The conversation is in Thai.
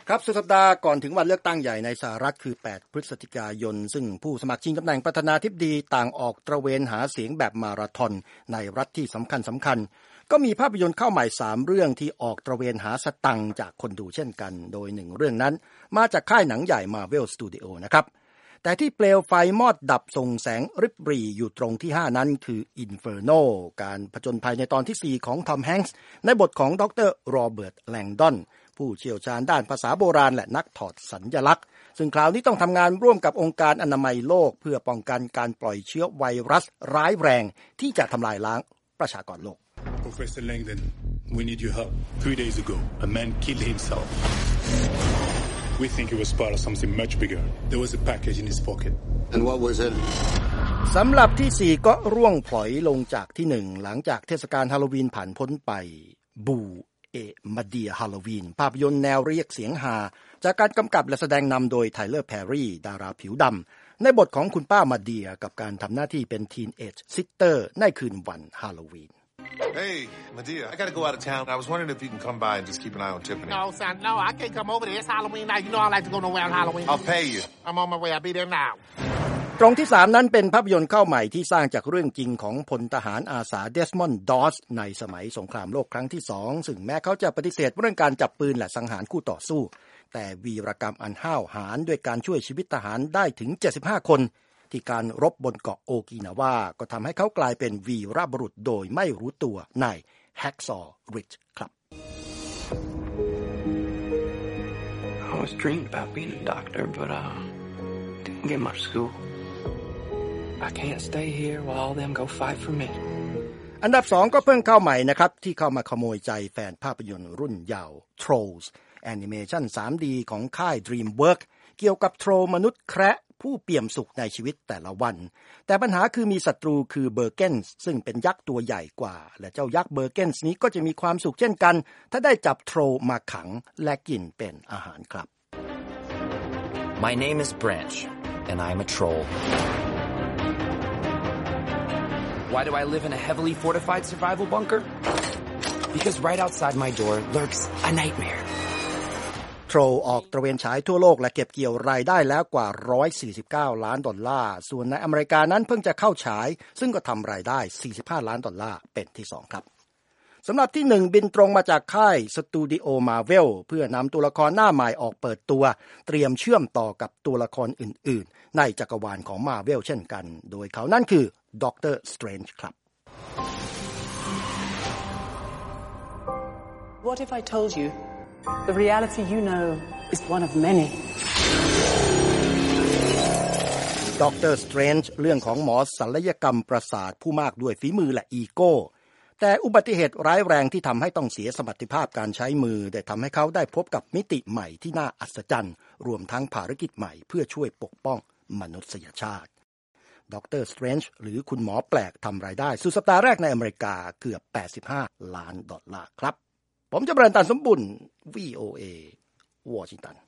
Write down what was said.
ครับสุดสัปดาห์ก่อนถึงวันเลือกตั้งใหญ่ในสหรัฐคือ8พฤศจิกายนซึ่งผู้สมัครชิงตำแหน่งประธานาธิบดีต่างออกตระเวนหาเสียงแบบมาราธอนในรัฐที่สำคัญก็มีภาพยนตร์เข้าใหม่3เรื่องที่ออกตระเวนหาสตังค์จากคนดูเช่นกันโดย1เรื่องนั้นมาจากค่ายหนังใหญ่ Marvel Studio นะครับแต่ที่เปลวไฟมอดดับส่งแสงริบหรี่อยู่ตรงที่5นั้นคือ Inferno การผจญภัยในตอนที่4ของทอมแฮงค์ในบทของดร.โรเบิร์ต แลงดอนผู้เชี่ยวชาญด้านภาษาโบราณและนักถอดสัญลักษณ์ซึ่งคราวนี้ต้องทำงานร่วมกับองค์การอนามัยโลกเพื่อป้องกันการปล่อยเชื้อไวรัสร้ายแรงที่จะทำลายล้างประชากรโลก Professor Langdon, we need your help. 3 days ago, a man killed himself. We think it was part of something much bigger. There was a package in his pocket. And what was it? สำหรับที่4ก็ร่วงพลอยลงจากที่1หลังจากเทศกาลฮาโลวีนผ่านพ้นไปบูมาเดียฮาโลวีนภาพยนตร์แนวเรียกเสียงฮาจากการกำกับและแสดงนำโดยไทเลอร์แพรรี่ดาราผิวดำในบทของคุณป้ามาเดียกับการทำหน้าที่เป็นทีนเอจซิสเตอร์ในคืนวันฮาโลวีน Hey, Medea, I gotta go out of town. I was wondering if you can come by and just keep an eye on Tiffany. No, son, no, I can't come over there. It's Halloween night. You know I like to go nowhere on Halloween. I'll pay you. I'm on my way. I'll be there now. ตรงที่3นั้นเป็นภาพยนตร์เข้าใหม่ที่สร้างจากเรื่องจริงของพลทหารอาสาเดสมอนด์ดอสในสมัยสงครามโลกครั้งที่2ซึ่งแม้เขาจะปฏิเสธเรื่องการจับปืนและสังหารคู่ต่อสู้แต่วีรกรรมอันห้าวหาญด้วยการช่วยชีวิตทหารได้ถึง75คนที่การรบบนเกาะโอกินาวาก็ทำให้เขากลายเป็นวีรบุรุษโดยไม่รู้ตัวในHacksaw Ridge ครับ I always dreamed about being a doctor, but didn't get much school. I can't stay here while all them go fight for me. อันดับ2ก็เพิ่งเข้าใหม่นะครับที่เข้ามาขโมยใจแฟนภาพยนตร์รุ่นเยาว์ Trolls แอนิเมชัน 3D ของค่าย DreamWorks เกี่ยวกับโทรมนุษย์แคระผู้เปี่ยมสุขในชีวิตแต่ละวันแต่ปัญหาคือมีศัตรูคือเบอร์เกนส์ซึ่งเป็นยักษ์ตัวใหญ่กว่าและเจ้ายักษ์เบอร์เกนส์นี้ก็จะมีความสุขเช่นกันถ้าได้จับโทรมาขังและกินเป็นอาหารครับ My name is Branch and I'm a troll. Why do I live in a heavily fortified survival bunker? Because right outside my door lurks a nightmare. โทรออกตระเวนฉายทั่วโลกและเก็บเกี่ยวรายได้แล้วกว่า$149 ล้านส่วนในอเมริกานั้นเพิ่งจะเข้าฉายซึ่งก็ทำรายได้$45 ล้านเป็นที่2ครับสำหรับที่1บินตรงมาจากค่ายสตูดิโอมาเวลเพื่อนำตัวละครหน้าใหม่ออกเปิดตัวเตรียมเชื่อมต่อกับตัวละครอื่นๆในจักรวาลของมาเวลเช่นกันโดยเขานั่นคือด็อกเตอร์สเตรนจ์ครับ What if I told you The reality you know is one of many. Dr. Strange เรื่องของหมอศัลยกรรมประสาทผู้มากด้วยฝีมือและอีโก้แต่อุบัติเหตุร้ายแรงที่ทำให้ต้องเสียสมรรถภาพการใช้มือได้ทำให้เขาได้พบกับมิติใหม่ที่น่าอัศจรรย์รวมทั้งภารกิจใหม่เพื่อช่วยปกป้องมนุษยชาติ Dr. Strange หรือคุณหมอแปลกทำรายได้สุดสัปดาห์แรกในอเมริกาเกือบ$85 ล้านครับผมจะบรรณาตันสมบุญ VOA วอชิงตัน